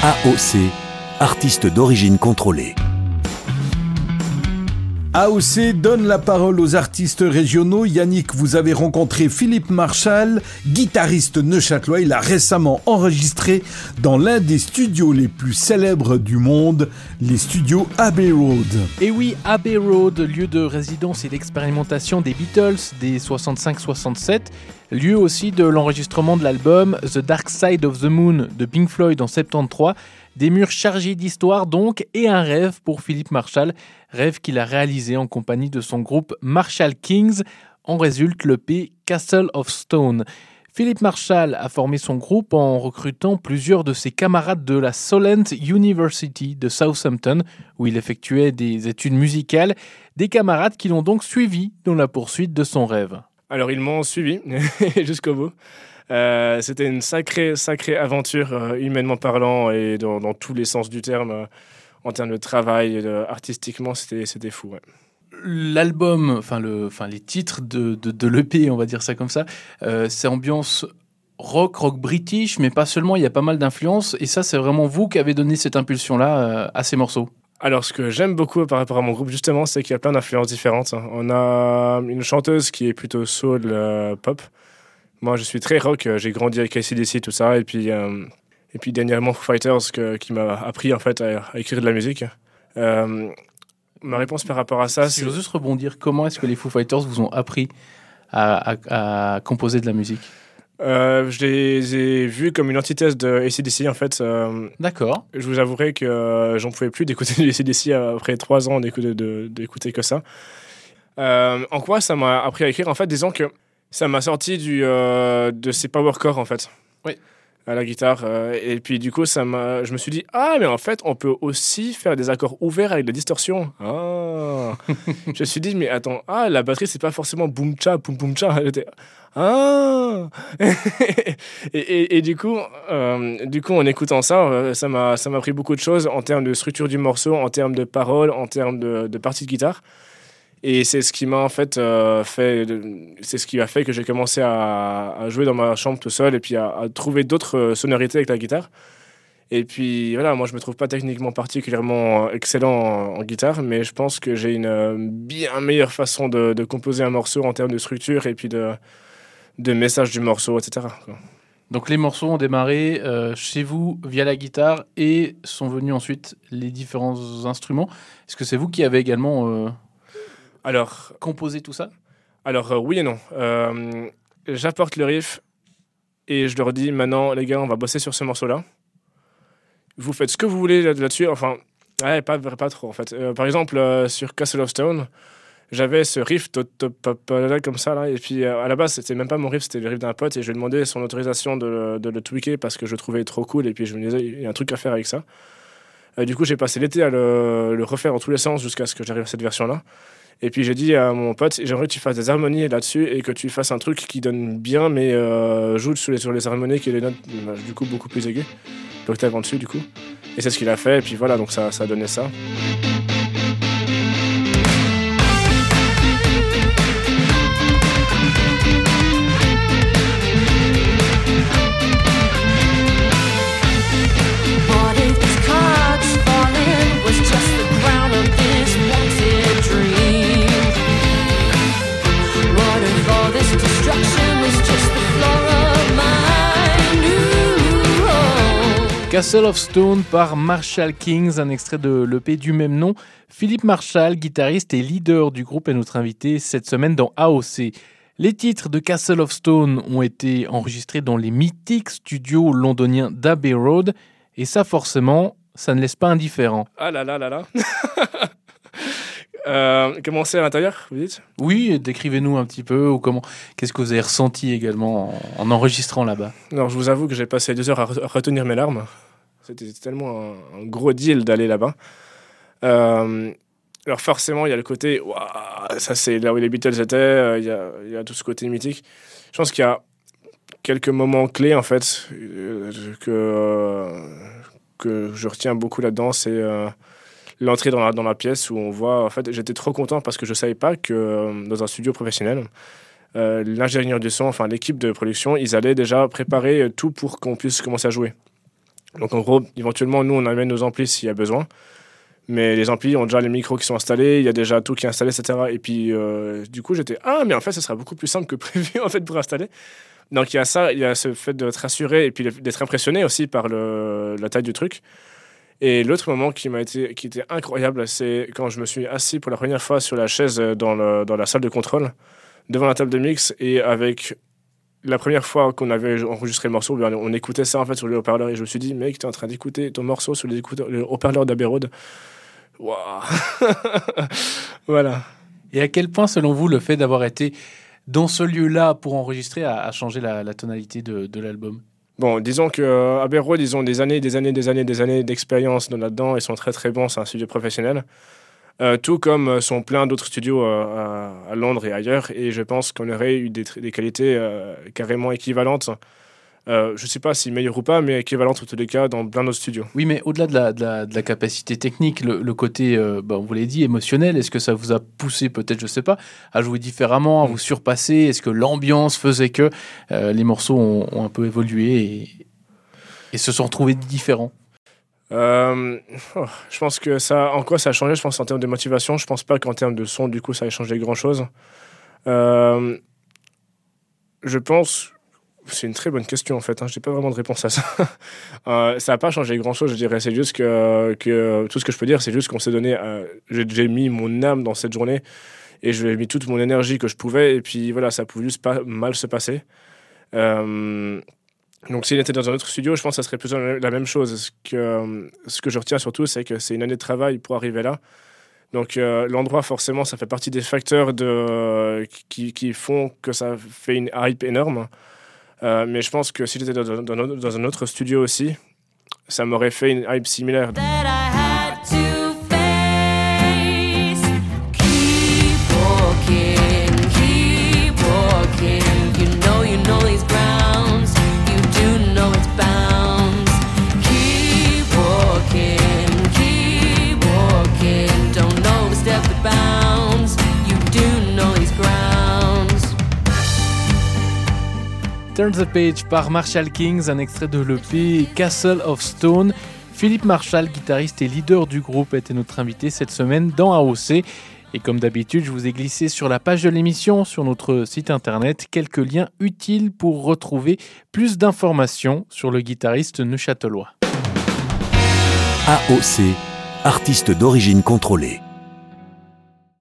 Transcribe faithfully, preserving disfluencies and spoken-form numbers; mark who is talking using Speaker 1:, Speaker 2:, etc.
Speaker 1: A O C, artiste d'origine contrôlée.
Speaker 2: A O C donne la parole aux artistes régionaux. Yannick, vous avez rencontré Philippe Marchal, guitariste neuchâtelois. Il a récemment enregistré dans l'un des studios les plus célèbres du monde, les studios Abbey Road.
Speaker 3: Et oui, Abbey Road, lieu de résidence et d'expérimentation des Beatles des soixante-cinq soixante-sept, lieu aussi de l'enregistrement de l'album The Dark Side of the Moon de Pink Floyd en soixante-treize. Des murs chargés d'histoire donc, et un rêve pour Philippe Marchal, rêve qu'il a réalisé en compagnie de son groupe Marshall Kings. En résulte l'E P Castle of Stone. Philippe Marchal a formé son groupe en recrutant plusieurs de ses camarades de la Solent University de Southampton, où il effectuait des études musicales, des camarades qui l'ont donc suivi dans la poursuite de son rêve.
Speaker 4: Alors ils m'ont suivi jusqu'au bout. Euh, c'était une sacrée, sacrée aventure, euh, humainement parlant, et dans, dans tous les sens du terme, euh, en termes de travail, euh, artistiquement, c'était, c'était fou. Ouais.
Speaker 3: L'album, enfin, le, enfin les titres de, de, de l'E P, on va dire ça comme ça, euh, c'est ambiance rock, rock british, mais pas seulement, il y a pas mal d'influences, et ça, c'est vraiment vous qui avez donné cette impulsion-là euh, à ces morceaux.
Speaker 4: Alors, ce que j'aime beaucoup par rapport à mon groupe, justement, c'est qu'il y a plein d'influences différentes. On a une chanteuse qui est plutôt soul, euh, pop. Moi, je suis très rock, j'ai grandi avec A C D C, tout ça, et puis, euh, et puis dernièrement Foo Fighters que, qui m'a appris en fait à, à écrire de la musique. Euh, ma réponse par rapport à ça,
Speaker 3: si
Speaker 4: c'est...
Speaker 3: j'ose juste rebondir, comment est-ce que les Foo Fighters vous ont appris à, à, à composer de la musique ?
Speaker 4: euh, Je les ai vus comme une antithèse de A C D C en fait. Euh,
Speaker 3: D'accord.
Speaker 4: Je vous avouerai que euh, j'en pouvais plus d'écouter du A C D C après trois ans d'écouter, de, d'écouter que ça. Euh, en quoi ça m'a appris à écrire ? En fait, disons que ça m'a sorti du, euh, de ces power chords, en fait,
Speaker 3: oui.
Speaker 4: à la guitare. Euh, et puis, du coup, ça m'a, je me suis dit, ah, mais en fait, on peut aussi faire des accords ouverts avec de la distorsion. Ah. Je me suis dit, mais attends, ah, la batterie, c'est pas forcément boum-cha, boum-boum-cha. Elle était, ah. et, et, et du coup, euh, du coup, en écoutant ça, ça m'a, ça m'a appris beaucoup de choses en termes de structure du morceau, en termes de paroles, en termes de, de parties de guitare. Et c'est ce qui m'a en fait euh, fait, c'est ce qui a fait que j'ai commencé à, à jouer dans ma chambre tout seul et puis à, à trouver d'autres sonorités avec la guitare. Et puis voilà, moi je me trouve pas techniquement particulièrement excellent en, en guitare, mais je pense que j'ai une bien meilleure façon de, de composer un morceau en termes de structure et puis de, de message du morceau, et cetera.
Speaker 3: Donc les morceaux ont démarré euh, chez vous via la guitare et sont venus ensuite les différents instruments. Est-ce que c'est vous qui avez également euh
Speaker 4: Alors,
Speaker 3: composer tout ça ?
Speaker 4: Alors, euh, oui et non. Euh, j'apporte le riff et je leur dis, maintenant, les gars, on va bosser sur ce morceau-là. Vous faites ce que vous voulez là-dessus. Enfin, ouais, pas, pas trop, en fait. Euh, par exemple, euh, sur Castle of Stone, j'avais ce riff comme ça, là. Et puis, euh, à la base, c'était même pas mon riff, c'était le riff d'un pote. Et je lui ai demandé son autorisation de le, de le tweaker parce que je le trouvais trop cool. Et puis, je me disais, il y a un truc à faire avec ça. Euh, du coup, j'ai passé l'été à le, le refaire dans tous les sens jusqu'à ce que j'arrive à cette version-là. Et puis j'ai dit à mon pote, j'aimerais que tu fasses des harmonies là-dessus et que tu fasses un truc qui donne bien, mais euh, joue sur les, sur les harmonies qui est les notes du coup beaucoup plus aiguës, l'octave en dessus du coup. Et c'est ce qu'il a fait, et puis voilà, donc ça, ça a donné ça.
Speaker 3: Castle of Stone par Marshall Kings, un extrait de l'E P du même nom. Philippe Marchal, guitariste et leader du groupe, est notre invité cette semaine dans A O C. Les titres de Castle of Stone ont été enregistrés dans les mythiques studios londoniens d'Abbey Road, et ça forcément, ça ne laisse pas indifférent.
Speaker 4: Ah là là là là euh, Comment c'est à l'intérieur, vous dites ?
Speaker 3: Oui, décrivez-nous un petit peu, ou comment, qu'est-ce que vous avez ressenti également en, en enregistrant là-bas ?
Speaker 4: Alors, je vous avoue que j'ai passé deux heures à retenir mes larmes. C'était tellement un, un gros deal d'aller là-bas. Euh, alors forcément, il y a le côté, waouh, ça c'est là où les Beatles étaient, il y a, il y a tout ce côté mythique. Je pense qu'il y a quelques moments clés en fait euh, que, euh, que je retiens beaucoup là-dedans, c'est euh, l'entrée dans la, dans la pièce où on voit, en fait, j'étais trop content parce que je savais pas que euh, dans un studio professionnel, euh, l'ingénieur du son, enfin l'équipe de production, ils allaient déjà préparer tout pour qu'on puisse commencer à jouer. Donc en gros, éventuellement, nous, on amène nos amplis s'il y a besoin. Mais les amplis ont déjà les micros qui sont installés, il y a déjà tout qui est installé, et cetera. Et puis, euh, du coup, j'étais « Ah, mais en fait, ce sera beaucoup plus simple que prévu en fait, pour installer. » Donc il y a ça, il y a ce fait d'être rassuré et puis d'être impressionné aussi par le, la taille du truc. Et l'autre moment qui m'a été, qui était incroyable, c'est quand je me suis assis pour la première fois sur la chaise dans, le, dans la salle de contrôle, devant la table de mix, et avec la première fois qu'on avait enregistré le morceau, on écoutait ça en fait sur les haut-parleurs, et je me suis dit, mec, t'es en train d'écouter ton morceau sur les, les haut-parleurs d'Abbey Road. Waouh. Voilà.
Speaker 3: Et à quel point, selon vous, le fait d'avoir été dans ce lieu-là pour enregistrer a, a changé la, la tonalité de, de l'album?
Speaker 4: Bon, disons que euh, Abbey Road, ils ont des années, des années, des années, des années d'expérience là-dedans. Ils sont très très bons, c'est un studio professionnel. Euh, tout comme sont plein d'autres studios euh, à, à Londres et ailleurs. Et je pense qu'on aurait eu des, des qualités euh, carrément équivalentes. Euh, je ne sais pas si meilleures ou pas, mais équivalentes en tous les cas dans plein d'autres studios.
Speaker 3: Oui, mais au-delà de la, de la, de la capacité technique, le, le côté, euh, bah, on vous l'a dit, émotionnel, est-ce que ça vous a poussé peut-être, je ne sais pas, à jouer différemment, à vous surpasser? Est-ce que l'ambiance faisait que euh, les morceaux ont, ont un peu évolué et, et se sont retrouvés différents?
Speaker 4: Euh, oh, je pense que ça, en quoi ça a changé? Je pense en termes de motivation. Je pense pas qu'en termes de son, du coup, ça ait changé grand-chose. Euh, je pense, c'est une très bonne question en fait. Hein, j'ai pas vraiment de réponse à ça. euh, ça a pas changé grand-chose, je dirais. C'est juste que, que tout ce que je peux dire, c'est juste qu'on s'est donné. Euh, j'ai, j'ai mis mon âme dans cette journée et j'ai mis toute mon énergie que je pouvais. Et puis voilà, ça pouvait juste pas mal se passer. Euh, Donc, s'il était dans un autre studio, je pense que ça serait plutôt la même chose. Ce que, ce que je retiens surtout, c'est que c'est une année de travail pour arriver là. Donc, euh, l'endroit, forcément, ça fait partie des facteurs de, qui, qui font que ça fait une hype énorme. Euh, mais je pense que si j'étais dans, dans, dans un autre studio aussi, ça m'aurait fait une hype similaire.
Speaker 3: Turn the Page par Marshall Kings, un extrait de l'E P Castle of Stone. Philippe Marshall, guitariste et leader du groupe, était notre invité cette semaine dans A O C. Et comme d'habitude, je vous ai glissé sur la page de l'émission, sur notre site internet, quelques liens utiles pour retrouver plus d'informations sur le guitariste neuchâtelois.
Speaker 1: A O C, artiste d'origine contrôlée.